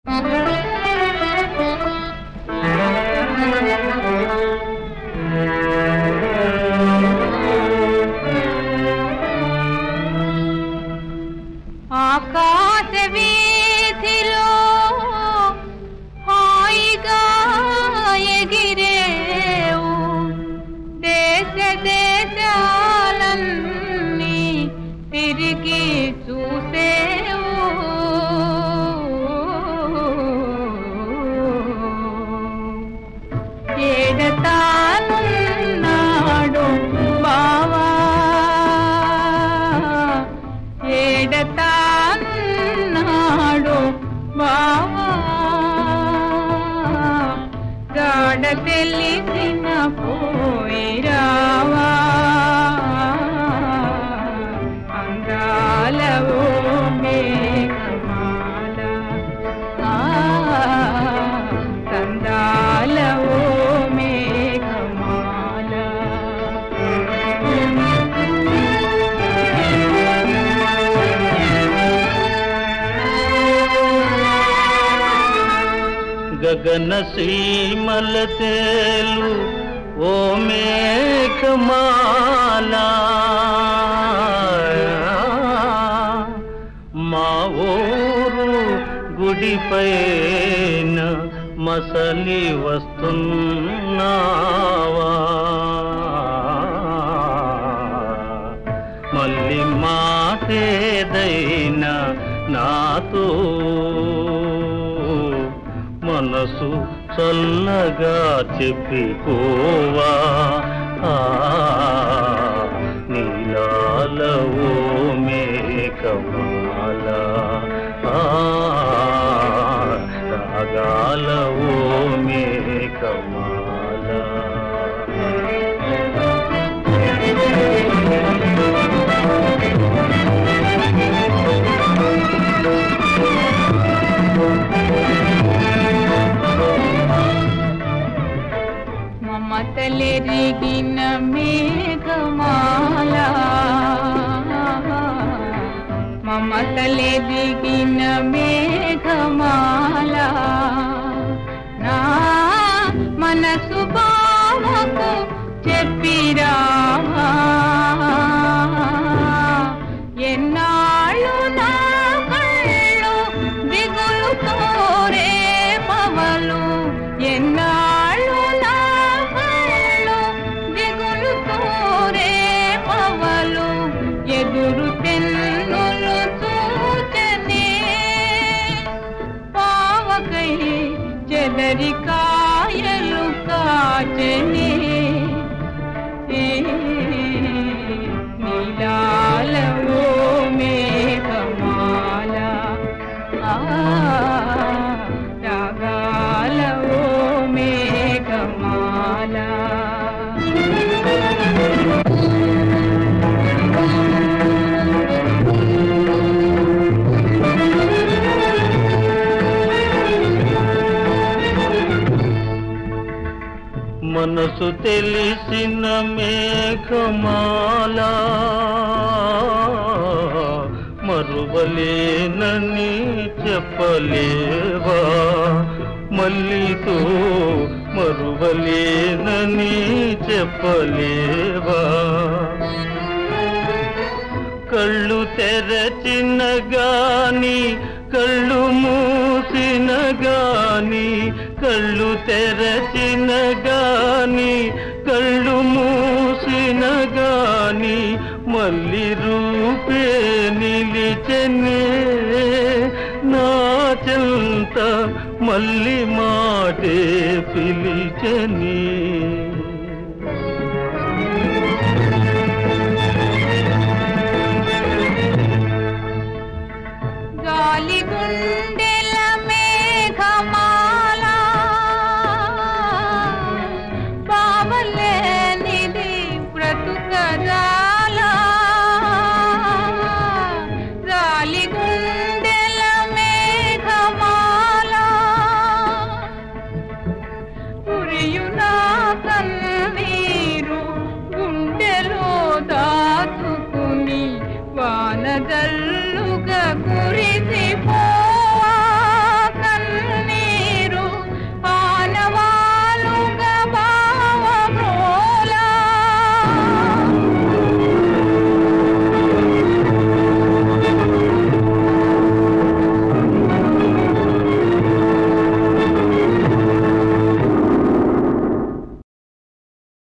ఆకాశ వీధిలో హాయిగా ఎగిరేవు, దేశ దేశాలన్నీ తిరిగి చూసేవు. ఏడతానున్నాడు బావా, ఏడతానున్నాడు బావా, గాఢ తెలిసిన పోయిరావా, అందాల ఓ మేఘమాల, కందాల ఓ మేఘమాల. గగన సీమల తేలు ఓ మేఘమాల, మా ఊరు గుడిపైన మసలి వస్తున్నావా, మళ్ళీ మాటేదైనా నాతో మనసు చల్లగా చెప్పిపోవా, నీలాల ఓ మేఘమాల, రాగాల ఓ మేఘమాల. మమతలెరిగిన మేఘమాల, మమతలెరిగిన మేఘమాల, నా మనసు బావకు చెప్పిరావా, ఎన్నాళ్ళు నా కళ్ళు దిగులుతో రేపవలు, ఎన్నాళ్ళు నా కళ్ళు దిగులుతో రేపవలు, ఎదురు తెన్నులు చూచనే పావకై చెదరికాయలు కాచనే, నీలాల ఓ మేఘమాల, రాగాల ఓ మేఘమాల. మనసు తెలిసిన మేఘమాల, మరువలేనని చెప్పలేవా, మల్లితో మరువలేనని చెప్పలేవా, కళ్ళు తెరచిన గాని కళ్ళు మూసిన గాని, కళ్ళు తెరచిన గాని కళ్ళు మూసిన గాని, మళ్ళీ రూపే నిలిచెనే నా చెంత, మళ్ళీ మాటే పిలిచెని.